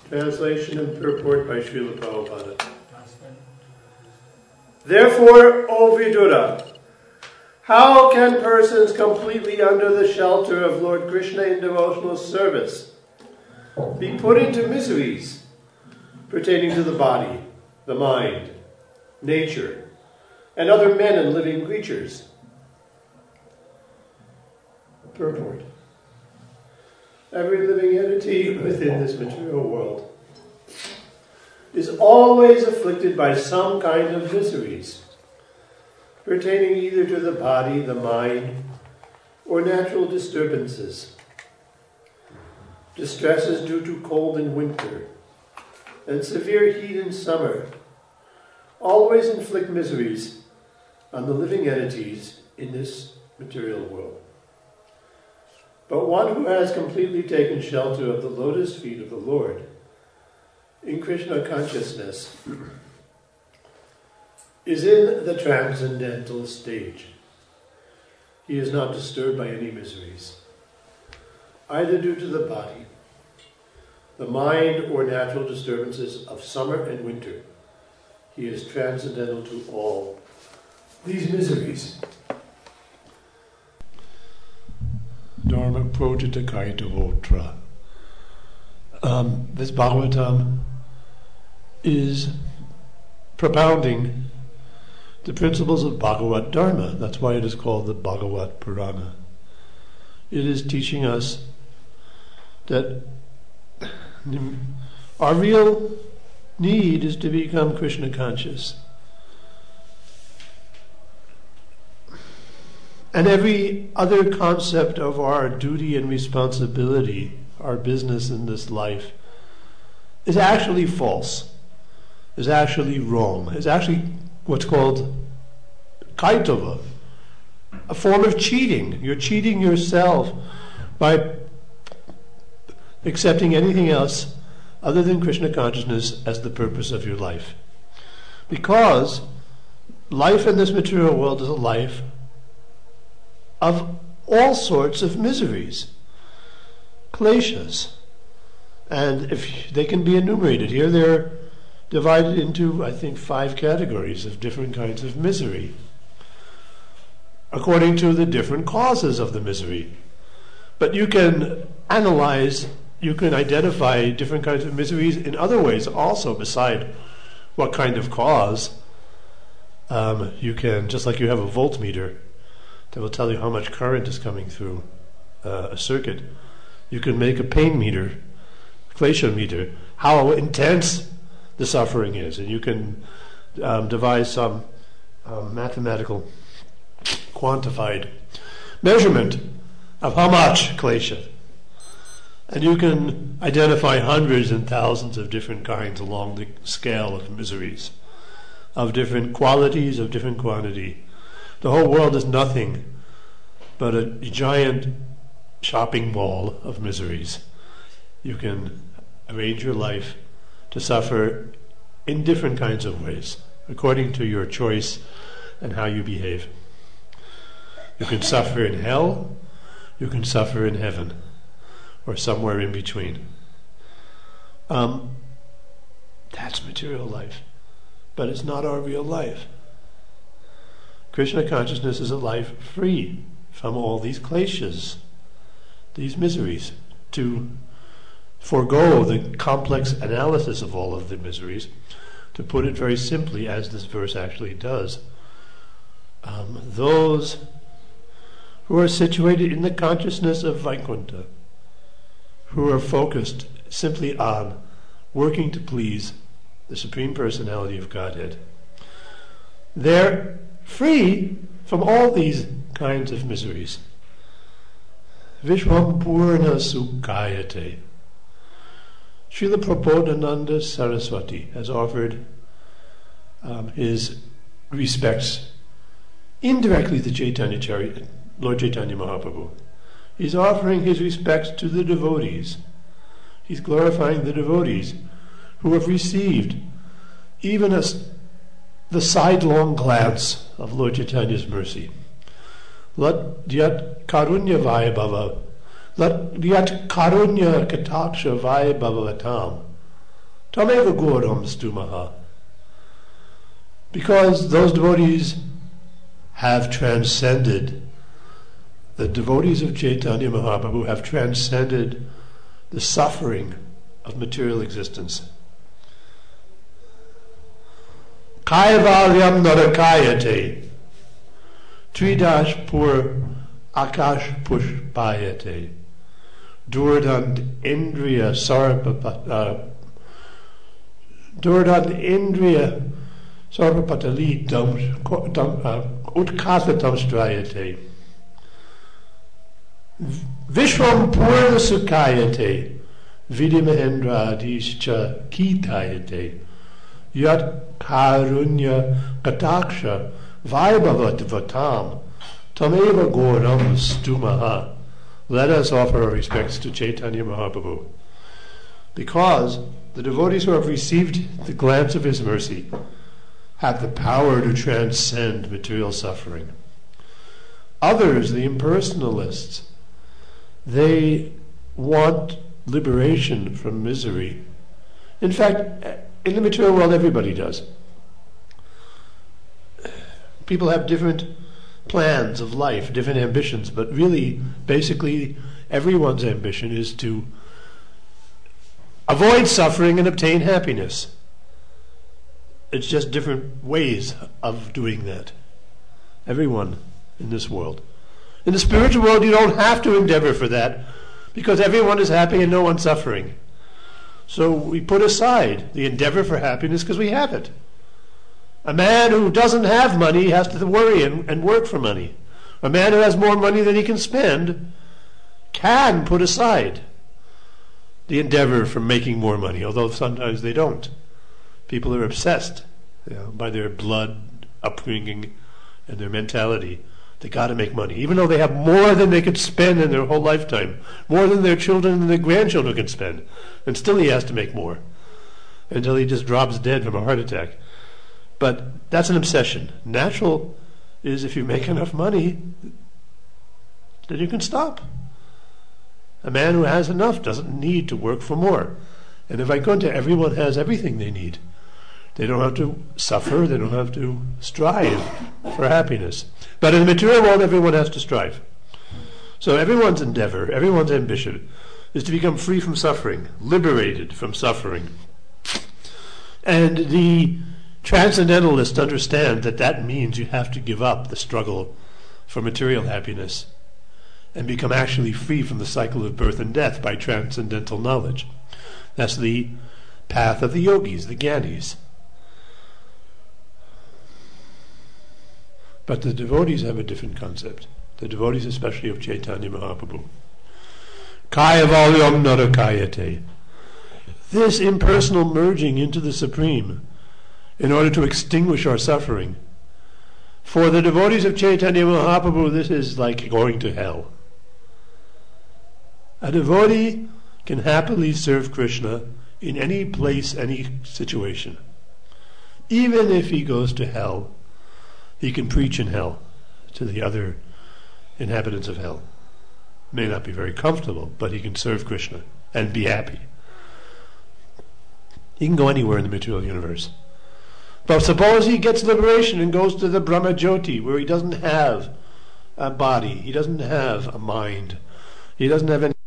Translation and purport by Srila Prabhupada. Therefore, O Vidura, how can persons completely under the shelter of Lord Krishna in devotional service be put into miseries pertaining to the body, the mind, nature, and other men and living creatures? Purport. Every living entity within this material world is always afflicted by some kind of miseries pertaining either to the body, the mind, or natural disturbances. Distresses due to cold in winter and severe heat in summer always inflict miseries on the living entities in this material world. But one who has completely taken shelter of the lotus feet of the Lord in Krishna consciousness is in the transcendental stage. He is not disturbed by any miseries, either due to the body, the mind, or natural disturbances of summer and winter. He is transcendental to all these miseries. Dharma Projita Kaitavotra. This Bhagavatam is propounding the principles of Bhagavad Dharma. That's why it is called the Bhagavad Purana. It is teaching us that our real need is to become Krishna conscious. And every other concept of our duty and responsibility, our business in this life, is actually false, is actually wrong, is actually what's called kaitava, a form of cheating. You're cheating yourself by accepting anything else other than Krishna consciousness as the purpose of your life. Because life in this material world is a life of all sorts of miseries, kleshas. And if they can be enumerated here, they're divided into, I think, 5 categories of different kinds of misery, according to the different causes of the misery. But you can analyze, you can identify different kinds of miseries in other ways also, beside what kind of cause. You can, just like you have a voltmeter that will tell you how much current is coming through a circuit, you can make a pain meter, klesha meter, how intense the suffering is, and you can devise some mathematical quantified measurement of how much klesha. And you can identify hundreds and thousands of different kinds along the scale of miseries, of different qualities, of different quantity. The whole world is nothing but a giant shopping mall of miseries. You can arrange your life to suffer in different kinds of ways, according to your choice and how you behave. You can suffer in hell, you can suffer in heaven, or somewhere in between. That's material life, but it's not our real life. Krishna consciousness is a life free from all these kleshas, these miseries, to forego the complex analysis of all of the miseries, to put it very simply, as this verse actually does. Those who are situated in the consciousness of Vaikuntha, who are focused simply on working to please the Supreme Personality of Godhead, they're free from all these kinds of miseries. Vishwam Purna Sukhayate. Srila Prabodhananda Saraswati has offered his respects indirectly to Chaitanya Lord Chaitanya Mahaprabhu. He's offering his respects to the devotees. He's glorifying the devotees who have received even the sidelong glance of Lord Chaitanya's mercy. Let Dyat Karunya Vaibhava, let Dyat Karunya Kataksha Vaibhavatam, Tameva Gauram Stumaha. Because those devotees have transcended, the devotees of Chaitanya Mahaprabhu have transcended the suffering of material existence. Kaivalyam narakayate, Tridash pur akash pushpayate, Durdand indriya sarvapatali utkathatam strayate, Vishwam purna sukayate, Vidimahendra adischa kitayate, Yat karunya kataksha vaibhavat vatam, Tameva Gauram Stumaha. Let us offer our respects to Chaitanya Mahaprabhu, because the devotees who have received the glance of his mercy have the power to transcend material suffering. Others, the impersonalists, they want liberation from misery. In fact, in the material world, everybody does. People have different plans of life, different ambitions, but really, basically, everyone's ambition is to avoid suffering and obtain happiness. It's just different ways of doing that. Everyone in this world. In the spiritual world, you don't have to endeavor for that, because everyone is happy and no one's suffering. So we put aside the endeavor for happiness because we have it. A man who doesn't have money has to worry and work for money. A man who has more money than he can spend can put aside the endeavor for making more money, although sometimes they don't. People are obsessed, by their blood upbringing and their mentality. They got to make money, even though they have more than they could spend in their whole lifetime, more than their children and their grandchildren can spend, and still he has to make more until he just drops dead from a heart attack. But that's an obsession. Natural is if you make enough money, then you can stop. A man who has enough doesn't need to work for more. And in Vaikuntha, everyone has everything they need. They don't have to suffer, they don't have to strive for happiness. But in the material world, everyone has to strive. So everyone's endeavor, everyone's ambition is to become free from suffering, liberated from suffering. And the transcendentalists understand that that means you have to give up the struggle for material happiness and become actually free from the cycle of birth and death by transcendental knowledge. That's the path of the yogis, the Gyanis. But the devotees have a different concept. The devotees, especially of Chaitanya Mahaprabhu. Kaya valyam narakayate. This impersonal merging into the Supreme in order to extinguish our suffering. For the devotees of Chaitanya Mahaprabhu, this is like going to hell. A devotee can happily serve Krishna in any place, any situation. Even if he goes to hell, he can preach in hell to the other inhabitants of hell. May not be very comfortable, but he can serve Krishna and be happy. He can go anywhere in the material universe. But suppose he gets liberation and goes to the Brahma Jyoti, where he doesn't have a body, he doesn't have a mind, he doesn't have any